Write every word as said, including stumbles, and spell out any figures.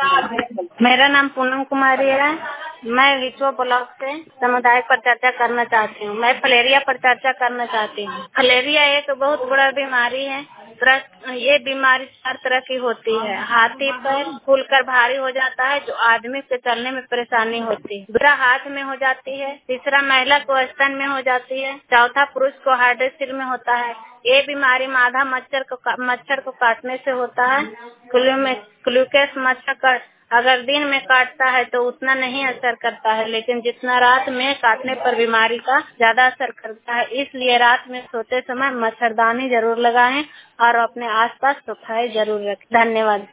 मेरा नाम पूनम कुमारी है। मैं विश्व ब्लॉक से सामुदायिक पर चर्चा करना चाहती हूँ। मैं फलेरिया पर चर्चा करना चाहती हूँ। फलेरिया एक बहुत बड़ा बीमारी है। तरह ये बीमारी हर तरह की होती है। हाथी पर फूलकर भारी हो जाता है, जो आदमी के चलने में परेशानी होती है। दूसरा हाथ में हो जाती है। तीसरा महिला को स्तन में हो जाती है। चौथा पुरुष को हार्डेसिल में होता है। ये बीमारी मादा मच्छर को मच्छर को काटने से होता है। क्लू में क्लूकेस मच्छर का अगर दिन में काटता है तो उतना नहीं असर करता है, लेकिन जितना रात में काटने पर बीमारी का ज्यादा असर करता है। इसलिए रात में सोते समय मच्छरदानी जरूर लगाएं और अपने आसपास सफाई जरूर रखें। धन्यवाद।